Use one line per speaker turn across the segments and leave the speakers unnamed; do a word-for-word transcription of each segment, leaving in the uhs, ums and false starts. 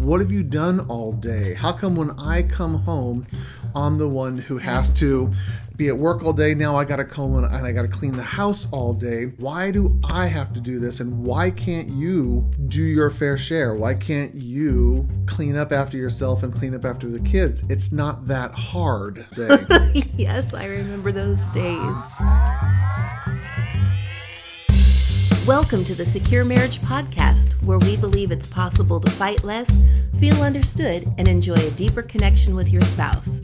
what have you done all day? How come when I come home, I'm the one who has to be at work all day? Now I got to come and I got to clean the house all day. Why do I have to do this? And why can't you do your fair share? Why can't you clean up after yourself and clean up after the kids? It's not that hard.
Yes, I remember those days. Welcome to the Secure Marriage Podcast, where we believe it's possible to fight less, feel understood, and enjoy a deeper connection with your spouse.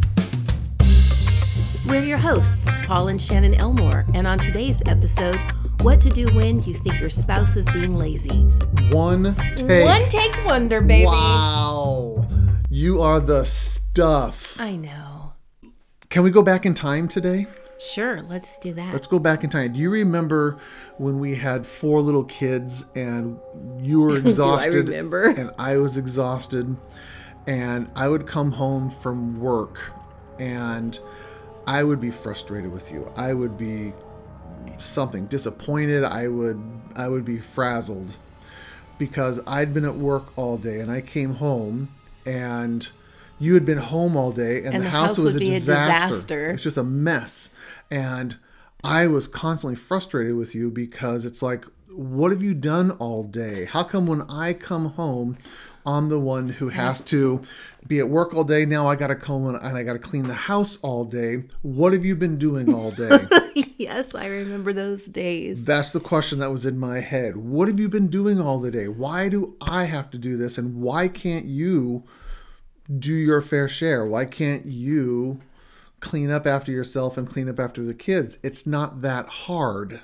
We're your hosts, Paul and Shannon Elmore, and on today's episode, what to do when you think your spouse is being lazy.
One take.
One take wonder, baby.
Wow. You are the stuff.
I know.
Can we go back in time today?
Sure, let's do that.
Let's go back in time. Do you remember when we had four little kids and you were exhausted?
Do I remember?
And I was exhausted. And I would come home from work and I would be frustrated with you. I would be something disappointed. I would I would be frazzled because I'd been at work all day and I came home and you had been home all day and,
and
the,
the
house,
house
was
would
a
be
disaster.
a disaster.
It was just a mess. And I was constantly frustrated with you because it's like, what have you done all day? How come when I come home, I'm the one who has to be at work all day? Now I got to come and I got to clean the house all day. What have you been doing all day?
Yes, I remember those days.
That's the question that was in my head. What have you been doing all the day? Why do I have to do this? And why can't you do your fair share? Why can't you clean up after yourself and clean up after the kids? It's not that hard.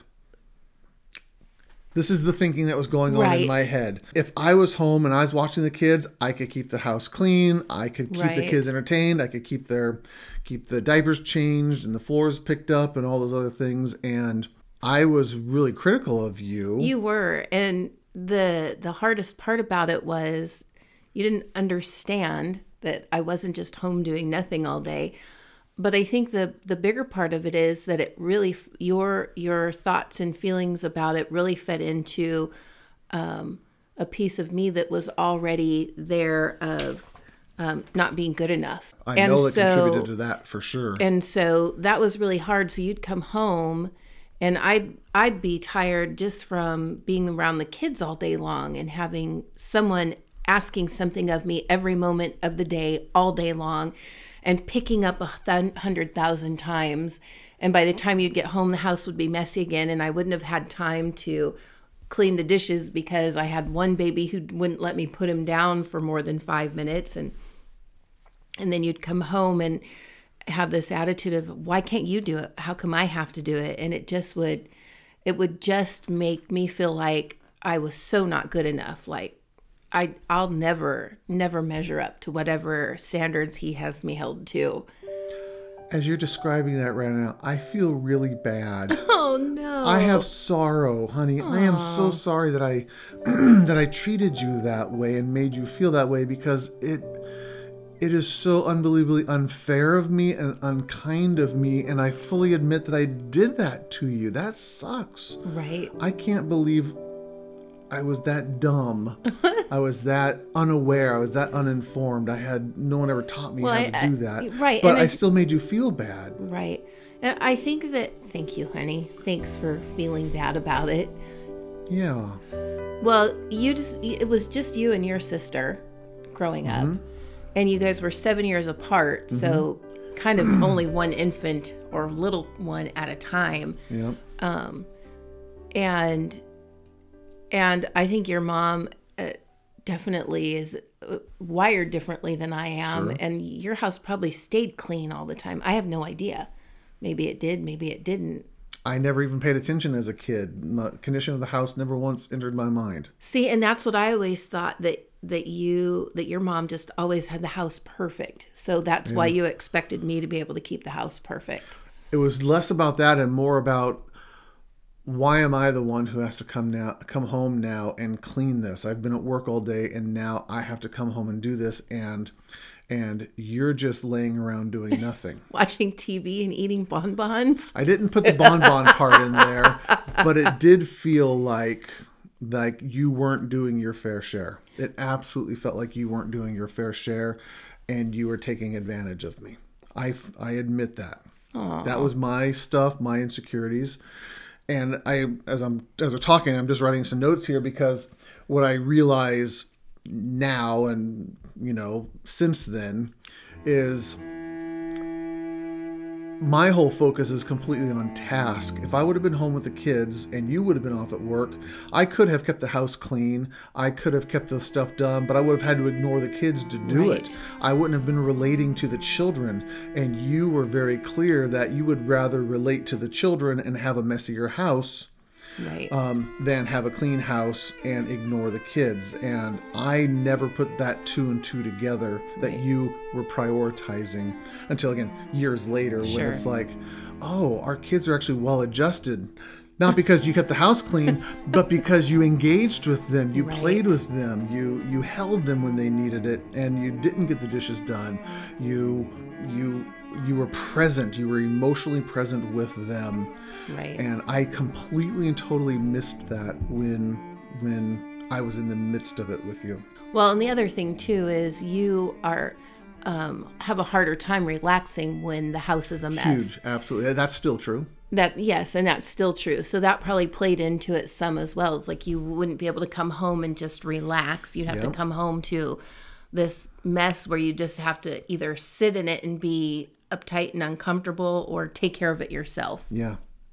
This is the thinking that was going on
right.
in my head. If I was home and I was watching the kids, I could keep the house clean. I could keep
right.
the kids entertained. I could keep their keep the diapers changed and the floors picked up and all those other things. And I was really critical of you.
You were. And the the hardest part about it was you didn't understand that I wasn't just home doing nothing all day. But I think the the bigger part of it is that it really, your your thoughts and feelings about it really fed into um, a piece of me that was already there of um, not being good enough.
I
and
know that
so,
contributed to that for sure.
And so that was really hard. So you'd come home and I'd, I'd be tired just from being around the kids all day long and having someone asking something of me every moment of the day, all day long, and picking up a th- hundred thousand times. And by the time you'd get home, the house would be messy again. And I wouldn't have had time to clean the dishes because I had one baby who wouldn't let me put him down for more than five minutes. And, and then you'd come home and have this attitude of, why can't you do it? How come I have to do it? And it just would, it would just make me feel like I was so not good enough. Like, I, I'll never, never measure up to whatever standards he has me held to.
As you're describing that right now, I feel really bad.
Oh, no.
I have sorrow, honey.
Aww.
I am so sorry that I that I treated you that way and made you feel that way because it it is so unbelievably unfair of me and unkind of me. And I fully admit that I did that to you. That sucks.
Right.
I can't believe I was that dumb. I was that unaware. I was that uninformed. I had no one ever taught me
well,
how
I,
to do that.
I, right.
But
and
I,
I
still made you feel bad.
Right. And I think that, thank you, honey. Thanks for feeling bad about it.
Yeah.
Well, you just, it was just you and your sister growing up.
Mm-hmm.
And you guys were seven years apart. Mm-hmm. So kind of only one infant or little one at a time.
Yep.
Um, and... And I think your mom uh, definitely is wired differently than I am.
Sure.
And your house probably stayed clean all the time. I have no idea. Maybe it did. Maybe it didn't.
I never even paid attention as a kid. The condition of the house never once entered my mind.
See, and that's what I always thought, that that you, that your mom just always had the house perfect. So that's yeah. why you expected me to be able to keep the house perfect.
It was less about that and more about, why am I the one who has to come now, come home now and clean this? I've been at work all day and now I have to come home and do this, and and you're just laying around doing nothing.
Watching T V and eating bonbons?
I didn't put the bonbon part in there, but it did feel like like you weren't doing your fair share. It absolutely felt like you weren't doing your fair share and you were taking advantage of me. I, I admit that.
Aww.
That was my stuff, my insecurities. And I, as I'm, as we're talking, I'm just writing some notes here because what I realize now and, you know, since then is my whole focus is completely on task. If I would have been home with the kids and you would have been off at work, I could have kept the house clean. I could have kept the stuff done, but I would have had to ignore the kids to do
Right.
it. I wouldn't have been relating to the children. And you were very clear that you would rather relate to the children and have a messier house
Right.
um, than have a clean house and ignore the kids. And I never put that two and two together that
Right.
you were prioritizing until, again, years later
Sure.
when it's like, oh, our kids are actually well adjusted. Not because you kept the house clean, but because you engaged with them, you
Right.
played with them, you you held them when they needed it, and you didn't get the dishes done. You you you were present. You were emotionally present with them.
Right.
And I completely and totally missed that when when I was in the midst of it with you.
Well, and the other thing too is you are um, have a harder time relaxing when the house is a mess.
Huge, absolutely. That's still true.
That yes, and that's still true. So that probably played into it some as well. It's like you wouldn't be able to come home and just relax. You'd have
Yep.
to come home to this mess where you just have to either sit in it and be uptight and uncomfortable or take care of it yourself.
Yeah.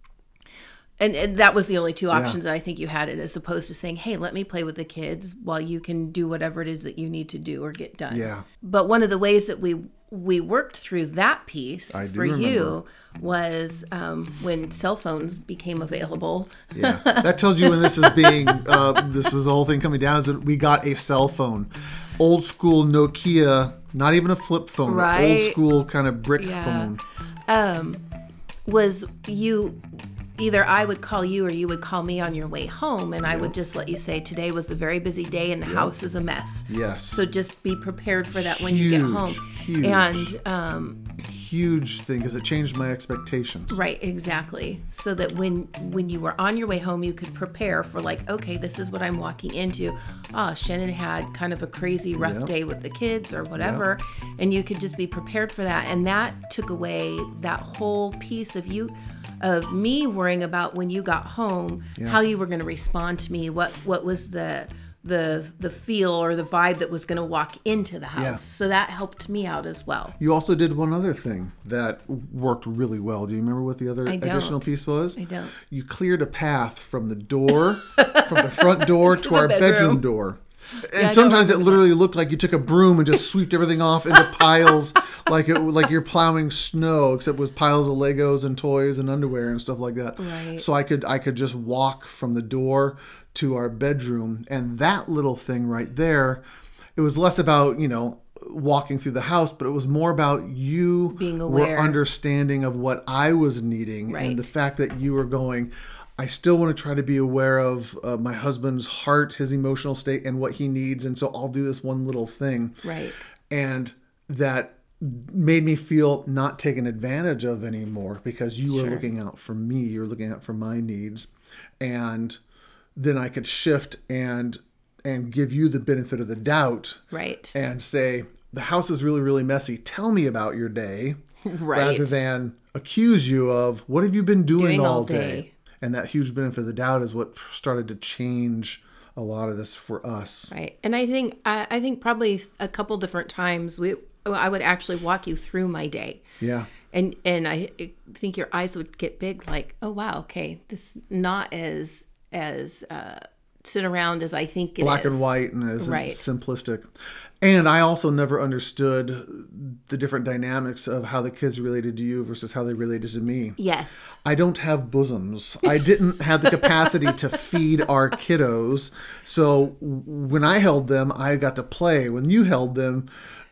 And, and that was the only two options that I think you had, it as opposed to saying, hey, let me play with the kids while you can do whatever it is that you need to do or get done.
Yeah.
But one of the ways that we we worked through that piece
I do
for
remember.
you was um, when cell phones became available.
Yeah. That tells you when this is being, uh, this is the whole thing coming down, is that we got a cell phone. Old school Nokia, not even a flip phone,
Right.
old school kind of brick
Yeah.
phone.
Um, was you either I would call you or you would call me on your way home, and I would just let you say, today was a very busy day and the house is a mess.
Yes.
So just be prepared for that when you get
Huge,
home.
huge.
And um,
Huge thing because it changed my expectations.
right, exactly. So that when when you were on your way home, you could prepare for like, okay, this is what I'm walking into. Ah, Shannon had kind of a crazy rough
Yep.
day with the kids or whatever, and you could just be prepared for that. And that took away that whole piece of you, of me worrying about when you got home,
Yeah.
how you were going to respond to me, what what was the the the feel or the vibe that was going to walk into the house.
Yeah.
So that helped me out as well.
You also did one other thing that worked really well. Do you remember what the other
I don't.
additional piece was?
I don't.
You cleared a path from the door, from the front door to,
the
our bedroom,
bedroom.
door. And
I don't
sometimes it
remember
literally looked like you took a broom and just sweeped everything off into piles, like it like you're plowing snow, except it was piles of Legos and toys and underwear and stuff like that.
Right.
So I could I could just walk from the door to our bedroom, and that little thing right there, it was less about, you know, walking through the house, but it was more about you
Being
were
aware.
understanding of what I was needing,
Right.
and the fact that you were going, I still want to try to be aware of uh, my husband's heart, his emotional state, and what he needs, and so I'll do this one little thing.
Right.
And that made me feel not taken advantage of anymore because you were
Sure.
looking out for me, you were looking out for my needs, and then I could shift and and give you the benefit of the doubt
Right.
and say, the house is really, really messy. Tell me about your day.
Right.
Rather than accuse you of, what have you been doing,
Doing
all
all
day?
day.
And that huge benefit of the doubt is what started to change a lot of this for us.
Right. And I think I, I think probably a couple different times we I would actually walk you through my day.
Yeah.
And and I think your eyes would get big, like, oh wow, okay, this is not as as uh, sit around as I think it is.
Black and white and as
Right.
simplistic. And I also never understood the different dynamics of how the kids related to you versus how they related to me.
Yes.
I don't have bosoms. I didn't have the capacity to feed our kiddos. So when I held them, I got to play. When you held them,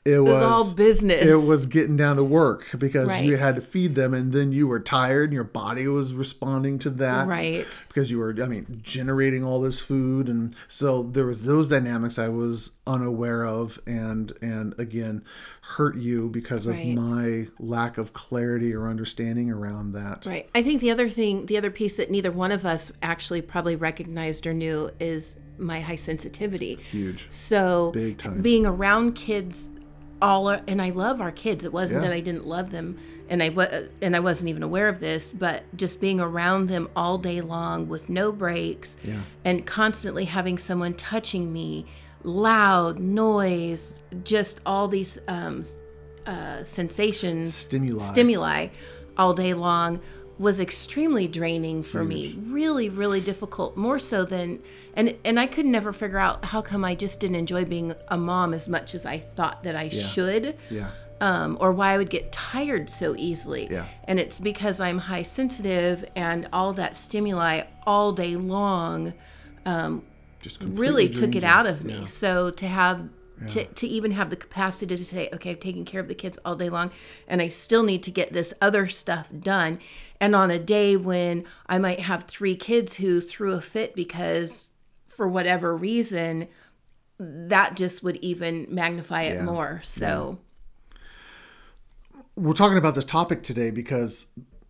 It was,
it was all business.
It was getting down to work because
Right.
you had to feed them, and then you were tired and your body was responding to that.
Right.
Because you were, I mean, generating all this food. And so there was those dynamics I was unaware of, and, and again, hurt you because of
Right.
my lack of clarity or understanding around that.
Right. I think the other thing, the other piece that neither one of us actually probably recognized or knew is my high sensitivity.
Huge.
So
Big time.
being around kids all, and I love our kids. It wasn't
Yeah.
that I didn't love them, and I wa- and I wasn't even aware of this, but just being around them all day long with no breaks,
Yeah.
and constantly having someone touching me, loud noise, just all these um, uh, sensations,
Stimuli.
stimuli all day long was extremely draining for me. Really, really difficult. More so than, and and I could never figure out how come I just didn't enjoy being a mom as much as I thought that I should.
Yeah.
Um, or why I would get tired so easily.
Yeah.
And it's because I'm high sensitive, and all that stimuli all day long
Just
really
completely
took
drained
it
you.
out of me.
Yeah.
So to have to, to even have the capacity to say, okay, I've taken care of the kids all day long, and I still need to get this other stuff done. And on a day when I might have three kids who threw a fit because for whatever reason, that just would even magnify it
Yeah.
more. So
We're talking about this topic today because,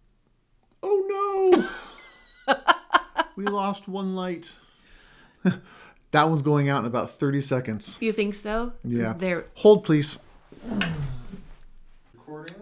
oh no, we lost one light. That one's going out in about thirty seconds.
you think so?
Yeah.
There.
Hold, please. Recording.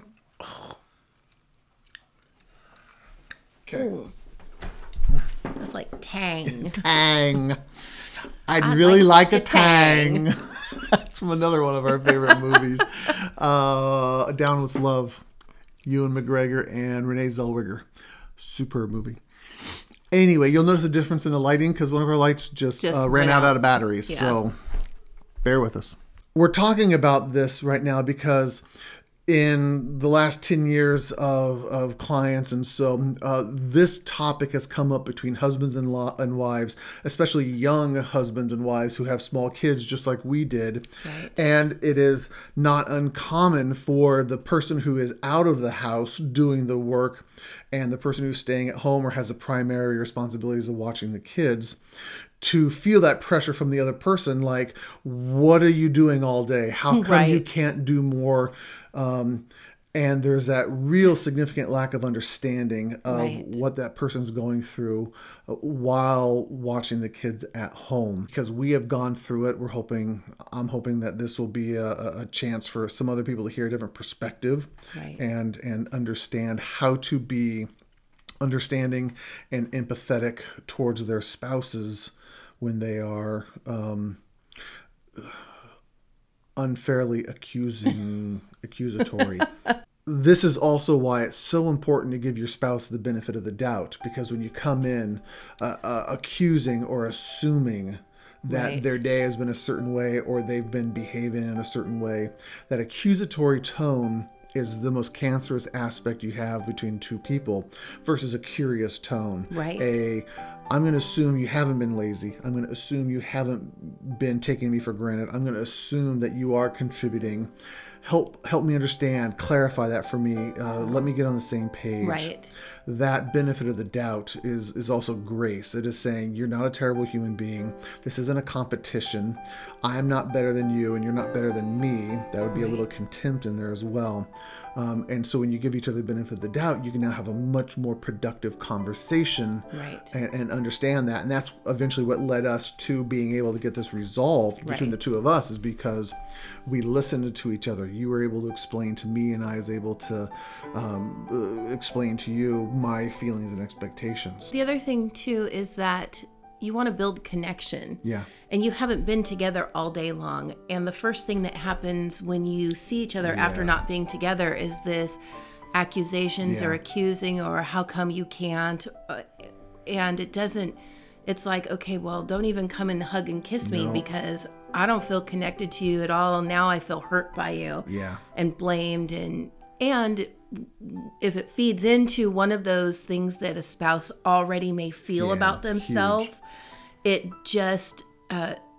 Okay.
That's like tang.
Tang. I'd really like,
like
a
a
tang.
tang.
That's from another one of our favorite movies. Uh, Down with Love. Ewan McGregor and Renee Zellweger. Superb movie. Anyway, you'll notice a difference in the lighting because one of our lights just,
Just
uh, ran
went
out,
out.
out of batteries.
Yeah.
So bear with us. We're talking about this right now because in the last ten years of, of clients and so uh, this topic has come up between husbands and, lo- and wives, especially young husbands and wives who have small kids just like we did.
Right.
And it is not uncommon for the person who is out of the house doing the work and the person who's staying at home or has the primary responsibilities of watching the kids to feel that pressure from the other person. Like, what are you doing all day? How come you
Right.
can't do more? Um, and there's that real significant lack of understanding of
Right.
what that person's going through uh, while watching the kids at home. Because we have gone through it. We're hoping, I'm hoping that this will be a, a chance for some other people to hear a different perspective
Right.
and, and understand how to be understanding and empathetic towards their spouses when they are um, unfairly accusing, accusatory. This is also why it's so important to give your spouse the benefit of the doubt, because when you come in uh, uh, accusing or assuming that
Right.
their day has been a certain way or they've been behaving in a certain way, that accusatory tone is the most cancerous aspect you have between two people versus a curious tone.
Right.
A, I'm going to assume you haven't been lazy. I'm going to assume you haven't been taking me for granted. I'm going to assume that you are contributing. Help help me understand, clarify that for me. Uh, let me get on the same page.
Right.
That benefit of the doubt is is also grace. It is saying you're not a terrible human being. This isn't a competition. I'm not better than you and you're not better than me. That would be a little contempt in there as well. Um, and so when you give each other the benefit of the doubt, you can now have a much more productive conversation
Right.
and, and understand that. And that's eventually what led us to being able to get this resolved between
Right.
the two of us, is because we listened to each other. You were able to explain to me and I was able to um, uh, explain to you my feelings and expectations.
The other thing too is that you want to build connection.
Yeah.
And you haven't been together all day long. And the first thing that happens when you see each other after
Yeah.
not being together is this accusations
Yeah.
or accusing or how come you can't. Uh, And it doesn't, it's like, okay, well, don't even come and hug and kiss me
No.
because I don't feel connected to you at all. Now I feel hurt by you.
Yeah.
And blamed. And, and if it feeds into one of those things that a spouse already may feel
Yeah,
about themselves,
huge.
it just uh,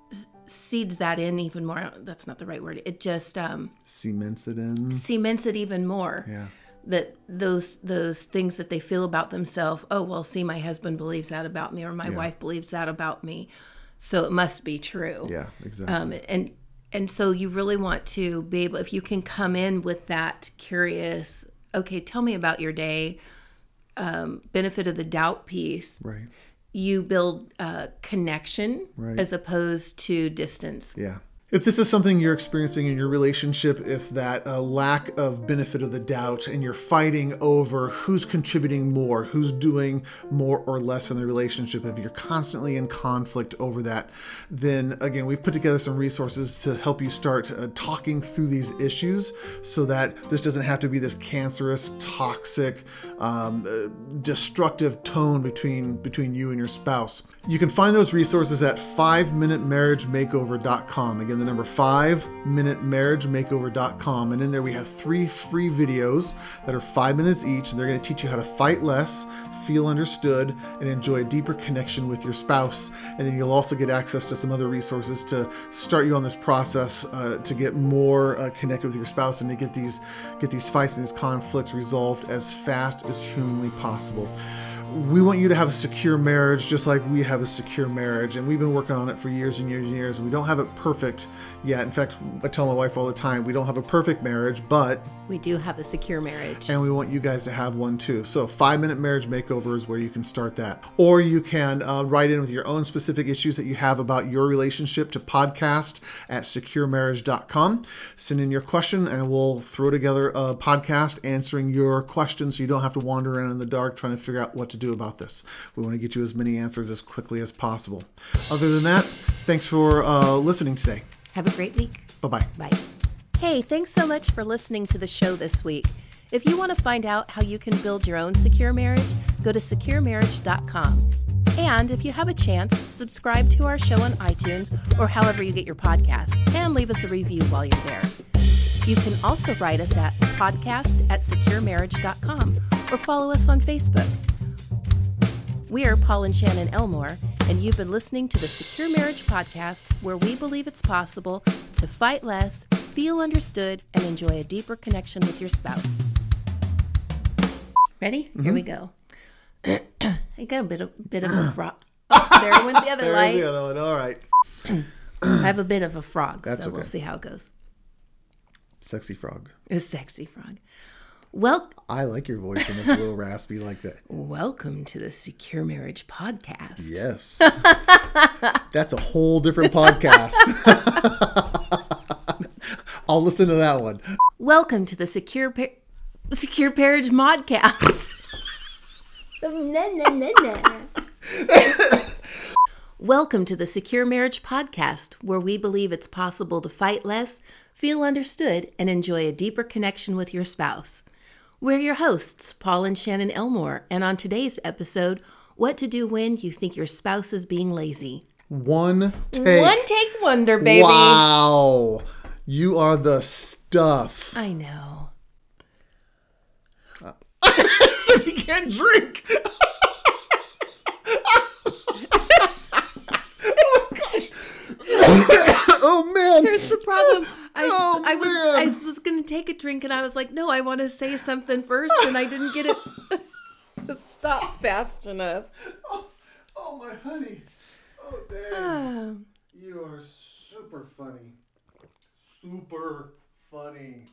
seeds that in even more. That's not the right word. It just um,
Cements it in.
cements it even more.
Yeah.
That those those things that they feel about themselves. Oh, well, see, my husband believes that about me, or my
Yeah.
wife believes that about me, so it must be true.
Yeah, exactly.
Um, and and so you really want to be able, if you can come in with that curious, okay, tell me about your day, um, benefit of the doubt piece.
Right.
You build uh, connection
Right.
as opposed to distance.
Yeah. If this is something you're experiencing in your relationship, if that uh, lack of benefit of the doubt and you're fighting over who's contributing more, who's doing more or less in the relationship, if you're constantly in conflict over that, then again, we've put together some resources to help you start uh, talking through these issues so that this doesn't have to be this cancerous, toxic, um, uh, destructive tone between, between you and your spouse. You can find those resources at five minute marriage makeover dot com. Again, the number five minute marriage makeover dot com. And in there we have three free videos that are five minutes each, and they're going to teach you how to fight less, feel understood, and enjoy a deeper connection with your spouse. And then you'll also get access to some other resources to start you on this process uh, to get more uh, connected with your spouse and to get these get these fights and these conflicts resolved as fast as humanly possible. We want you to have a secure marriage just like we have a secure marriage, and we've been working on it for years and years and years. We don't have it perfect yet. In fact, I tell my wife all the time, we don't have a perfect marriage, but
We do have a secure marriage.
and we want you guys to have one too. So five minute marriage makeover is where you can start that. Or you can uh, write in with your own specific issues that you have about your relationship to podcast at secure marriage dot com. Send in your question and we'll throw together a podcast answering your questions so you don't have to wander around in the dark trying to figure out what to do about this. We want to get you as many answers as quickly as possible. Other than that, thanks for uh, listening today.
Have a great week.
Bye-bye.
Bye. Hey, thanks so much for listening to the show this week. If you want to find out how you can build your own secure marriage, go to secure marriage dot com. And if you have a chance, subscribe to our show on iTunes or however you get your podcast, and leave us a review while you're there. You can also write us at podcast at secure marriage dot com or follow us on Facebook. We're Paul and Shannon Elmore, and you've been listening to the Secure Marriage Podcast, where we believe it's possible to fight less, feel understood, and enjoy a deeper connection with your spouse. Ready? Mm-hmm. Here we go. I got a bit of bit of a frog. Oh, there went the other
There's
light.
the other one. All right.
I have a bit of a frog,
That's
so
okay.
we'll see how it goes.
Sexy frog.
A sexy frog. Well,
I like your voice when it's a little raspy like that.
welcome to the Secure Marriage Podcast.
Yes. That's a whole different podcast. I'll listen to that one.
Welcome to the Secure Par- Secure Marriage Modcast. Nah, nah, nah, nah. Welcome to the Secure Marriage Podcast, where we believe it's possible to fight less, feel understood, and enjoy a deeper connection with your spouse. We're your hosts, Paul and Shannon Elmore, and on today's episode, what to do when you think your spouse is being lazy.
One take.
One take wonder, baby.
Wow. You are the stuff.
I know.
So you can't drink. Oh man.
Here's the problem. I,
Oh,
I was
man.
I was going to take a drink and I was like, no, I want to say something first, and I didn't get it stop fast enough.
Oh, oh my honey. Oh damn.
Ah.
You are super funny. Super funny.